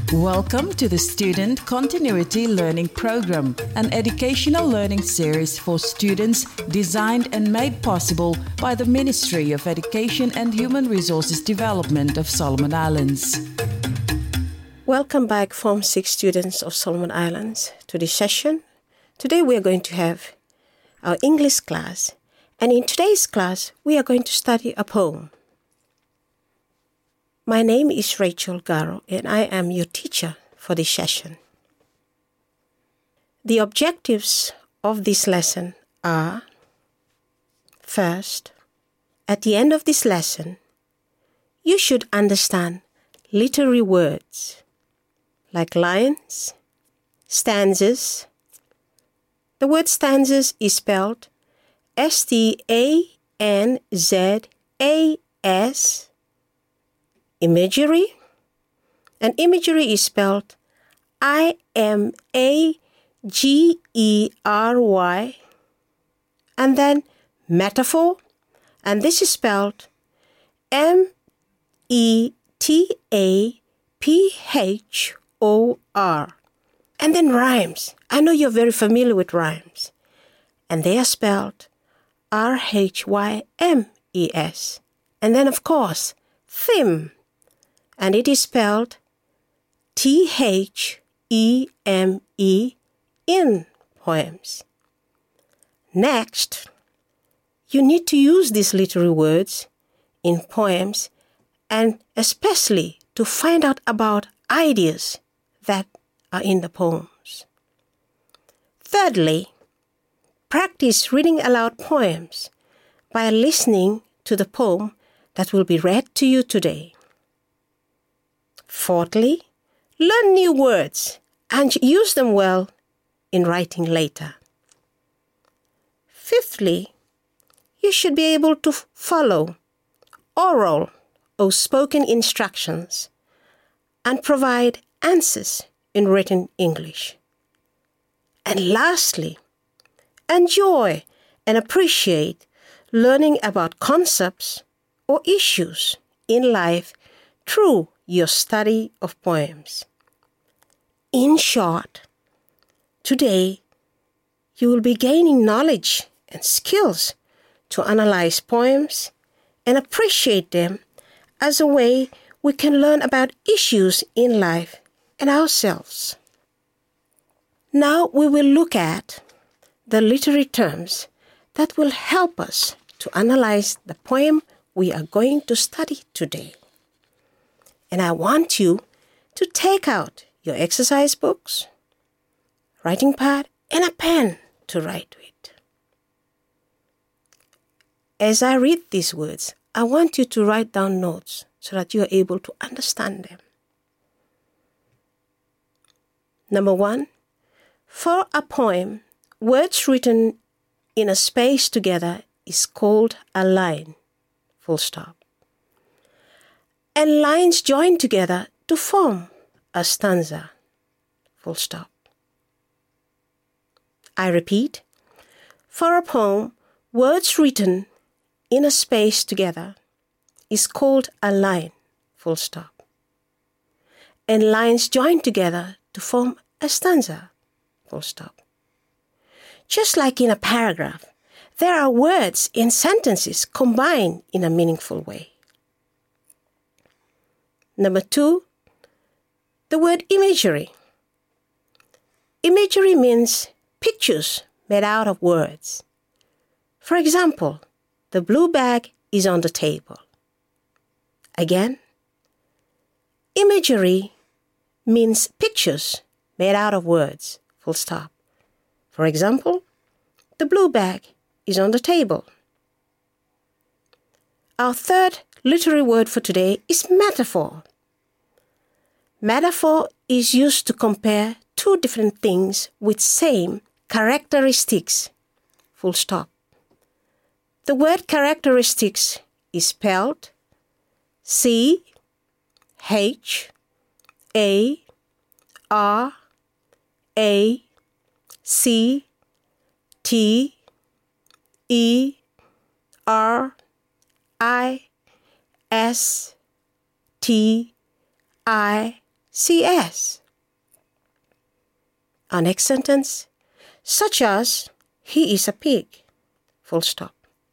Welcome to the Student Continuity Learning Program, an educational learning series for students designed and made possible by the Ministry of Education and Human Resources Development of Solomon Islands. Welcome back, Form 6 students of Solomon Islands, to this session. Today we are going to have our English class, and in today's class we are going to study a poem. My name is Rachel Garo, and I am your teacher for this session. The objectives of this lesson are: first, at the end of this lesson, you should understand literary words like lines, stanzas. The word stanzas is spelled S-T-A-N-Z-A-S. Imagery, and imagery is spelled I-M-A-G-E-R-Y. And then metaphor, and this is spelled M-E-T-A-P-H-O-R. And then rhymes. I know you're very familiar with rhymes. And they are spelled R-H-Y-M-E-S. And then, of course, theme. And it is spelled T-H-E-M-E in poems. Next, you need to use these literary words in poems, and especially to find out about ideas that are in the poems. Thirdly, practice reading aloud poems by listening to the poem that will be read to you today. Fourthly, learn new words and use them well in writing later. Fifthly, you should be able to follow oral or spoken instructions and provide answers in written English. And lastly, enjoy and appreciate learning about concepts or issues in life through your study of poems. In short, today you will be gaining knowledge and skills to analyze poems and appreciate them as a way we can learn about issues in life and ourselves. Now we will look at the literary terms that will help us to analyze the poem we are going to study today. And I want you to take out your exercise books, writing pad, and a pen to write with. As I read these words, I want you to write down notes so that you are able to understand them. Number 1, for a poem, words written in a space together is called a line, full stop. And lines join together to form a stanza, full stop. I repeat, for a poem, words written in a space together is called a line, full stop. And lines join together to form a stanza, full stop. Just like in a paragraph, there are words in sentences combined in a meaningful way. Number 2, the word imagery. Imagery means pictures made out of words. For example, the blue bag is on the table. Again, imagery means pictures made out of words, full stop. For example, the blue bag is on the table. Our third literary word for today is metaphor. Metaphor is used to compare two different things with same characteristics, full stop. The word characteristics is spelled C-H-A-R-A-C-T-E-R-I-S-T-I CS. Our next sentence, such as, he is a pig, full stop.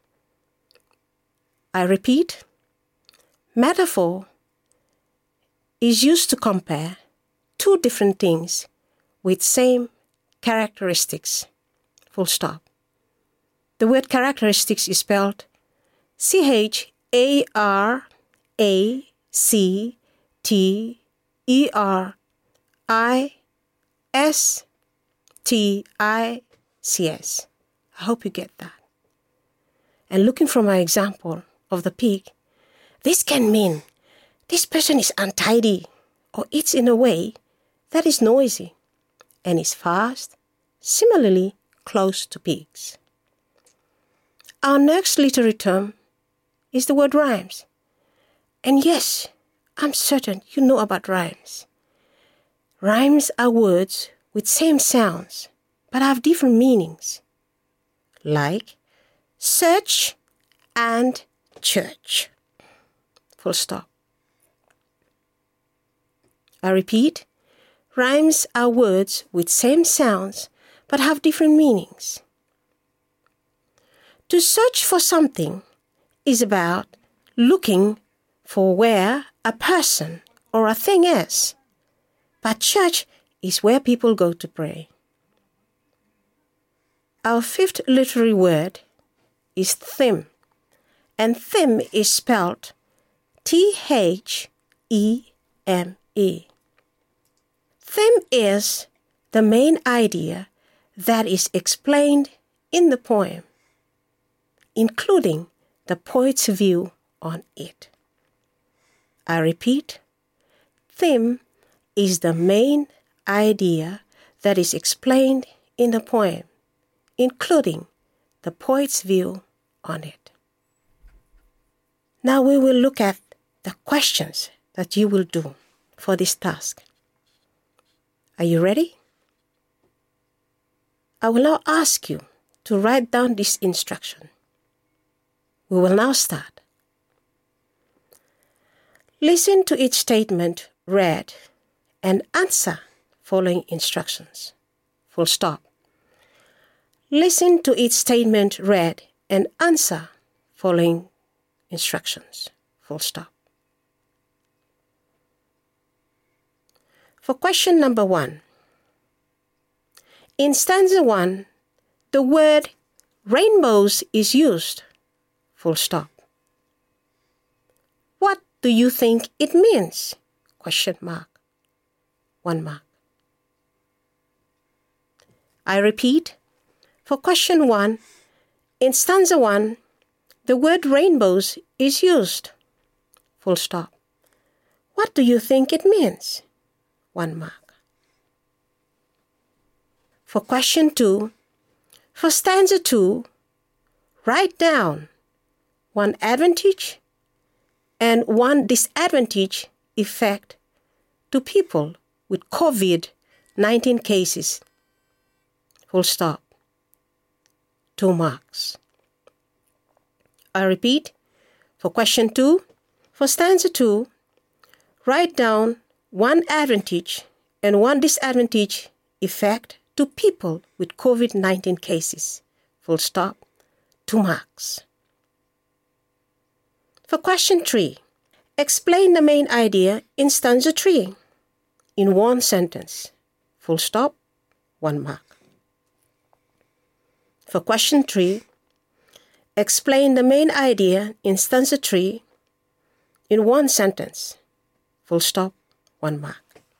I repeat, metaphor is used to compare two different things with same characteristics, full stop. The word characteristics is spelled CHARACTERISTICS. I hope you get that. And looking from my example of the pig, this can mean this person is untidy or eats in a way that is noisy and is fast, similarly close to pigs. Our next literary term is the word rhymes. And yes, I'm certain you know about rhymes. Rhymes are words with same sounds but have different meanings, like search and church. Full stop. I repeat, rhymes are words with same sounds but have different meanings. To search for something is about looking for where a person or a thing is, but church is where people go to pray. Our fifth literary word is theme, and theme is spelled THEME. Theme is the main idea that is explained in the poem, including the poet's view on it. I repeat, theme is the main idea that is explained in the poem, including the poet's view on it. Now we will look at the questions that you will do for this task. Are you ready? I will now ask you to write down this instruction. We will now start. Listen to each statement read and answer following instructions. Full stop. Listen to each statement read and answer following instructions. Full stop. For question number 1. In stanza 1, the word rainbows is used. Full stop. What do you think it means? Question mark. 1 mark. I repeat, for question 1, in stanza 1, the word rainbows is used. Full stop. What do you think it means? 1 mark. For question 2, for stanza 2, write down 1 advantage and 1 disadvantage effect to people with COVID-19 cases. Full stop. 2 marks. I repeat, for question 2, for stanza 2, write down 1 advantage and 1 disadvantage effect to people with COVID-19 cases. Full stop. 2 marks. For question 3, explain the main idea in stanza 3 in 1 sentence. Full stop. 1 mark. For question 3, explain the main idea in stanza 3 in 1 sentence. Full stop. 1 mark.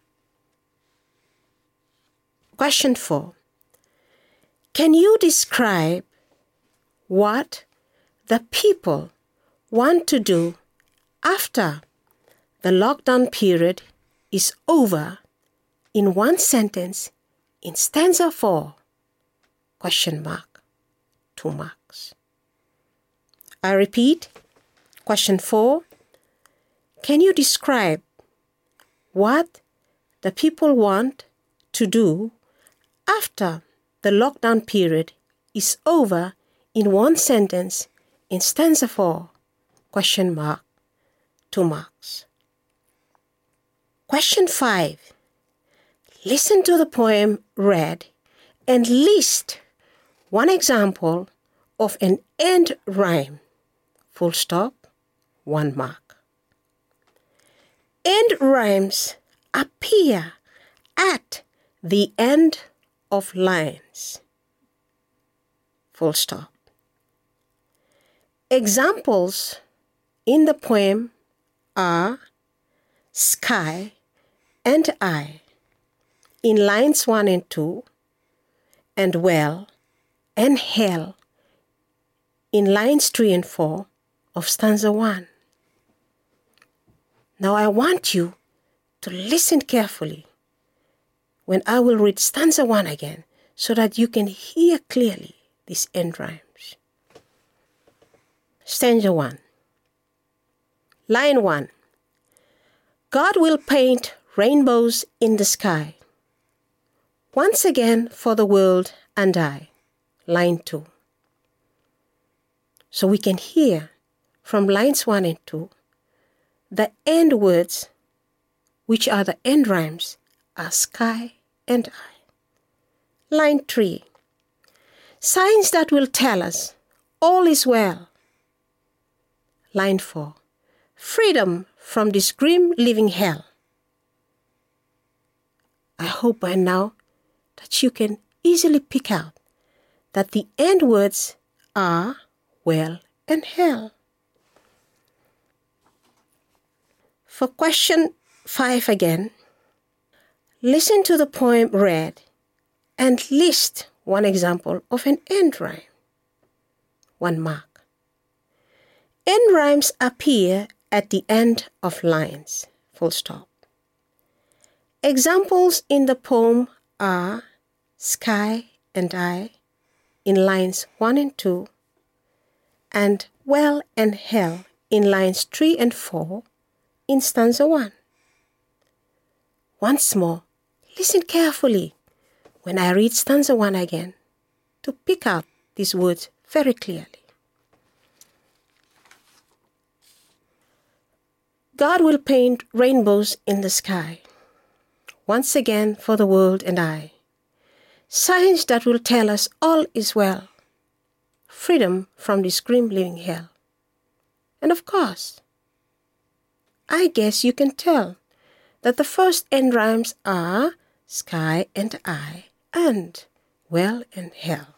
Question 4. Can you describe what the people want to do after the lockdown period is over in 1 sentence in stanza 4? Question mark. 2 marks. I repeat, question 4. Can you describe what the people want to do after the lockdown period is over in 1 sentence in stanza 4? Question mark. 2 marks. Question 5. Listen to the poem read and list one example of an end rhyme. Full stop, 1 mark. End rhymes appear at the end of lines. Full stop. Examples in the poem are sky and I in lines 1 and 2, and well and hell in lines 3 and 4 of stanza 1. Now I want you to listen carefully when I will read stanza 1 again so that you can hear clearly these end rhymes. Stanza 1. Line 1. God will paint rainbows in the sky, once again for the world and I. Line 2. So we can hear from lines 1 and 2, the end words, which are the end rhymes, are sky and I. Line 3. Signs that will tell us all is well. Line 4. Freedom from this grim living hell. I hope by now that you can easily pick out that the end words are well and hell. For question 5 again, listen to the poem read and list one example of an end rhyme. 1 mark. End rhymes appear at the end of lines. Full stop. Examples in the poem are sky and I in lines 1 and 2, and well and hell in lines 3 and 4 in stanza 1. Once more, listen carefully when I read stanza 1 again to pick out these words very clearly. God will paint rainbows in the sky, once again for the world and I. Signs that will tell us all is well. Freedom from this grim living hell. And of course, I guess you can tell that the first end rhymes are sky and I and well and hell.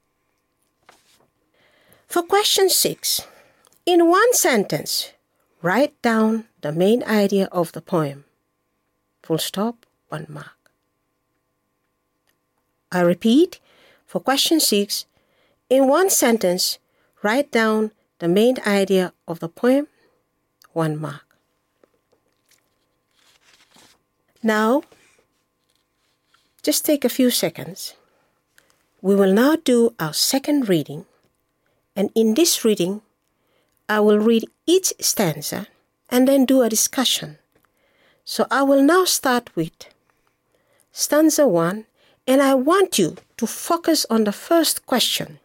For question 6, in one sentence, write down the main idea of the poem. Full stop, 1 mark. I repeat, for question 6, in one sentence, write down the main idea of the poem, 1 mark. Now, just take a few seconds. We will now do our second reading, and in this reading, I will read each stanza and then do a discussion. So I will now start with stanza 1, and I want you to focus on the first question.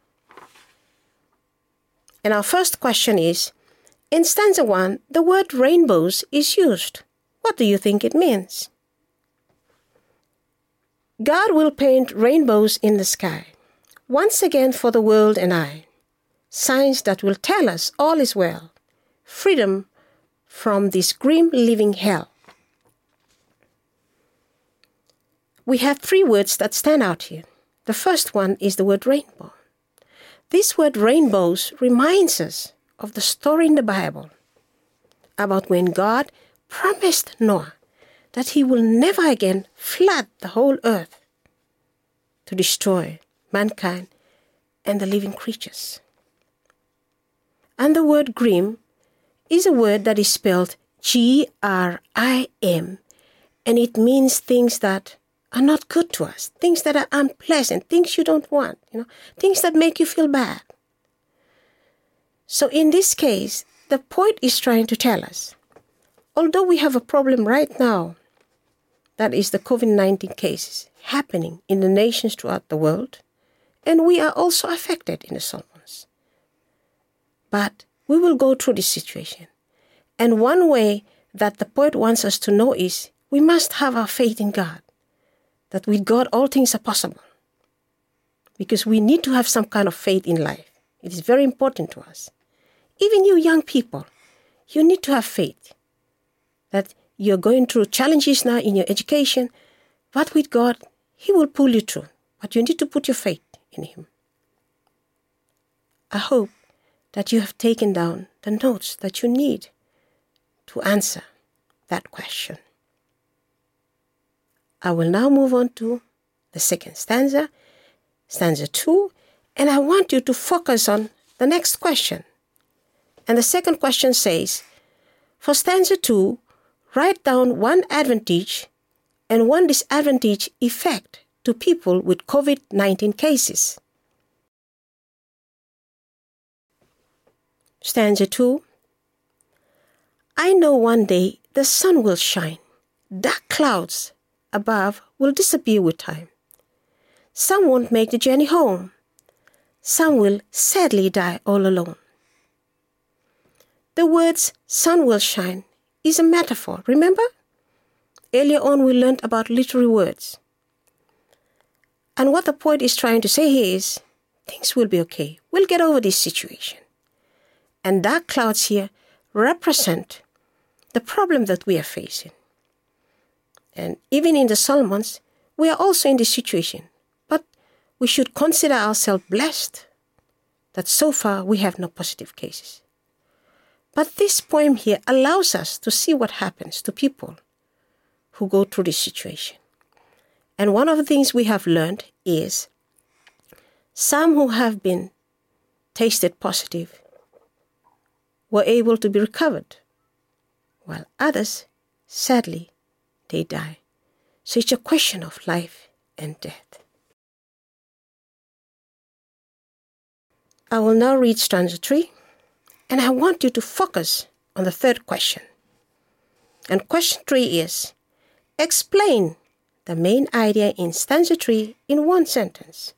And our first question is, in stanza 1, the word rainbows is used. What do you think it means? God will paint rainbows in the sky, once again for the world and I. Signs that will tell us all is well. Freedom from this grim living hell. We have 3 words that stand out here. The first one is the word rainbow. This word rainbows reminds us of the story in the Bible about when God promised Noah that he will never again flood the whole earth to destroy mankind and the living creatures. And the word grim is a word that is spelled G-R-I-M, and it means things that are not good to us, things that are unpleasant, things you don't want, things that make you feel bad. So in this case, the poet is trying to tell us, although we have a problem right now, that is the COVID-19 cases happening in the nations throughout the world, and we are also affected in the Solomons. But we will go through this situation. And one way that the poet wants us to know is we must have our faith in God, that with God all things are possible. Because we need to have some kind of faith in life. It is very important to us. Even you young people, you need to have faith that you're going through challenges now in your education, but with God, He will pull you through. But you need to put your faith in Him. I hope that you have taken down the notes that you need to answer that question. I will now move on to the second stanza, stanza 2, and I want you to focus on the next question. And the second question says, for stanza 2, write down one advantage and one disadvantage effect to people with COVID-19 cases. Stanza 2. I know one day the sun will shine. Dark clouds above will disappear with time. Some won't make the journey home. Some will sadly die all alone. The words sun will shine is a metaphor, remember? Earlier on we learned about literary words. And what the poet is trying to say here is, things will be okay. We'll get over this situation. And dark clouds here represent the problem that we are facing. And even in the Solomons, we are also in this situation. But we should consider ourselves blessed that so far we have no positive cases. But this poem here allows us to see what happens to people who go through this situation. And one of the things we have learned is some who have been tested positive were able to be recovered, while others, sadly, they die. So it's a question of life and death. I will now read stanza 3, and I want you to focus on the third question. And question 3 is, explain the main idea in stanza 3 in one sentence.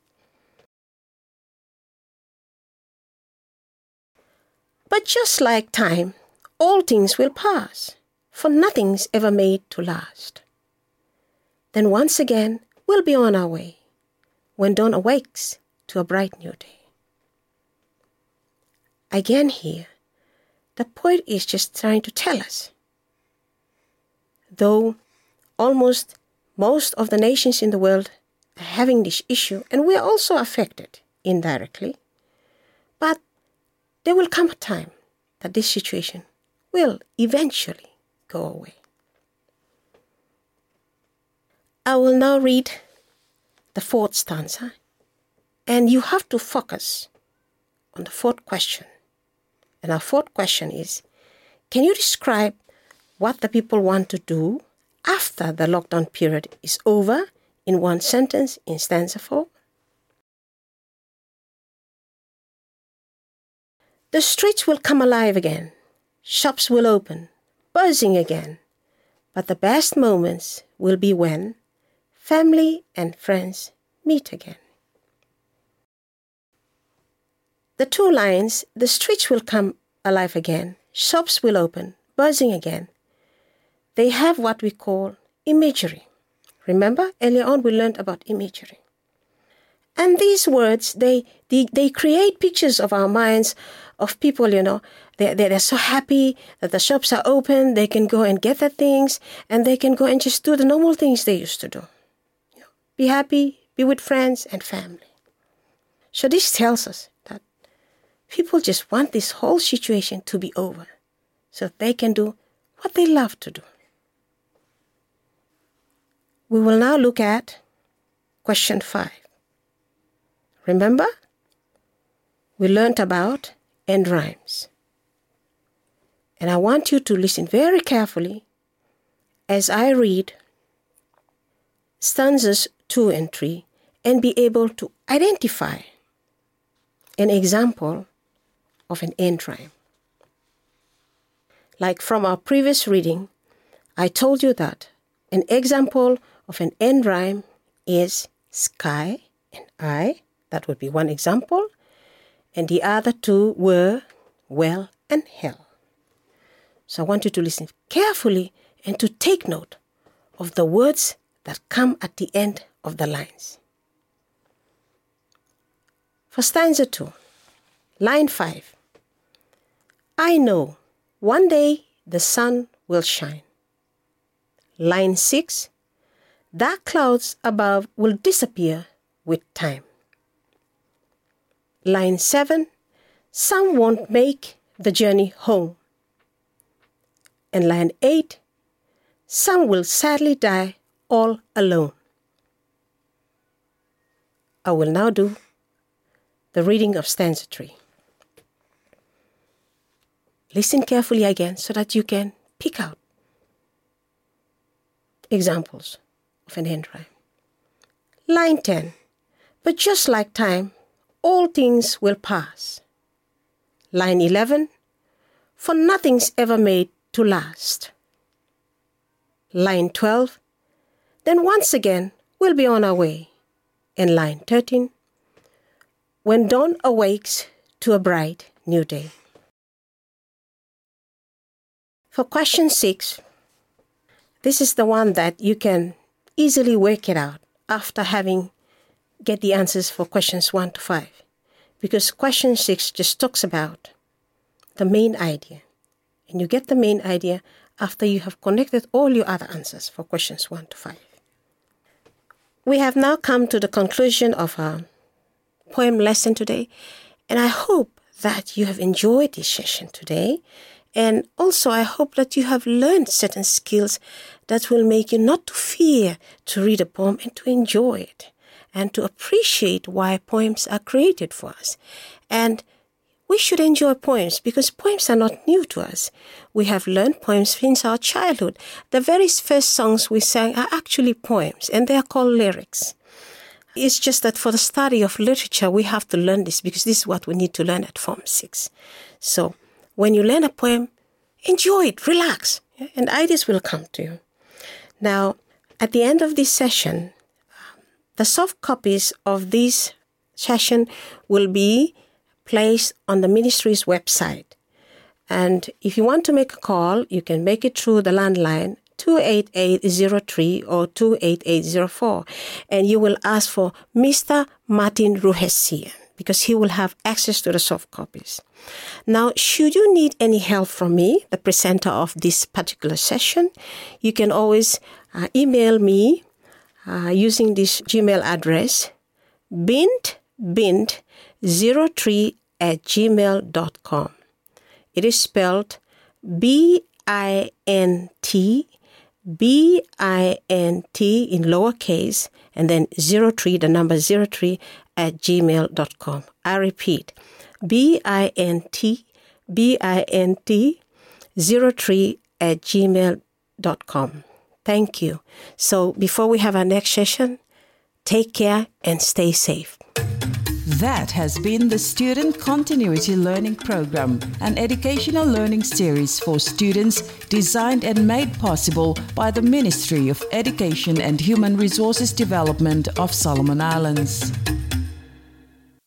But just like time, all things will pass, for nothing's ever made to last. Then once again, we'll be on our way, when dawn awakes to a bright new day. Again here, the poet is just trying to tell us, though almost most of the nations in the world are having this issue, and we are also affected indirectly, but there will come a time that this situation will eventually go away. I will now read the fourth stanza, and you have to focus on the fourth question. And our fourth question is, can you describe what the people want to do after the lockdown period is over in one sentence in stanza 4? The streets will come alive again. Shops will open, buzzing again. But the best moments will be when family and friends meet again. The two lines, the streets will come alive again, shops will open, buzzing again, they have what we call imagery. Remember, earlier on we learned about imagery. And these words, they create pictures of our minds of people, they're so happy that the shops are open, they can go and get their things, and they can go and just do the normal things they used to do. Be happy, be with friends and family. So this tells us that people just want this whole situation to be over so they can do what they love to do. We will now look at question 5. Remember, we learned about end rhymes. And I want you to listen very carefully as I read stanzas 2 and 3 and be able to identify an example of an end rhyme. Like from our previous reading, I told you that an example of an end rhyme is sky and I. That would be one example. And the other two were well and hell. So I want you to listen carefully and to take note of the words that come at the end of the lines. For stanza 2, line 5. I know one day the sun will shine. Line 6. Dark clouds above will disappear with time. Line 7. Some won't make the journey home. And line 8. Some will sadly die all alone. I will now do the reading of stanza 3. Listen carefully again so that you can pick out examples of an end rhyme. Line 10. But just like time, all things will pass. Line 11. For nothing's ever made to last. Line 12. Then once again we'll be on our way. And line 13. When dawn awakes to a bright new day. For question 6, this is the one that you can easily work it out after get the answers for questions 1 to 5. Because question 6 just talks about the main idea. And you get the main idea after you have connected all your other answers for questions 1 to 5. We have now come to the conclusion of our poem lesson today. And I hope that you have enjoyed this session today. And also, I hope that you have learned certain skills that will make you not to fear to read a poem and to enjoy it and to appreciate why poems are created for us. And we should enjoy poems because poems are not new to us. We have learned poems since our childhood. The very first songs we sang are actually poems, and they are called lyrics. It's just that for the study of literature, we have to learn this because this is what we need to learn at Form 6. So, when you learn a poem, enjoy it, relax, and ideas will come to you. Now, at the end of this session, the soft copies of this session will be placed on the ministry's website. And if you want to make a call, you can make it through the landline 28803 or 28804, and you will ask for Mr. Martin Ruhesian, because he will have access to the soft copies. Now, should you need any help from me, the presenter of this particular session, you can always email me using this Gmail address, bint03@gmail.com. It is spelled BINT in lowercase, and then 03, the number 03, @gmail.com. I repeat, BINT03@gmail.com. Thank you. So before we have our next session, take care and stay safe. That has been the Student Continuity Learning Program, an educational learning series for students designed and made possible by the Ministry of Education and Human Resources Development of Solomon Islands.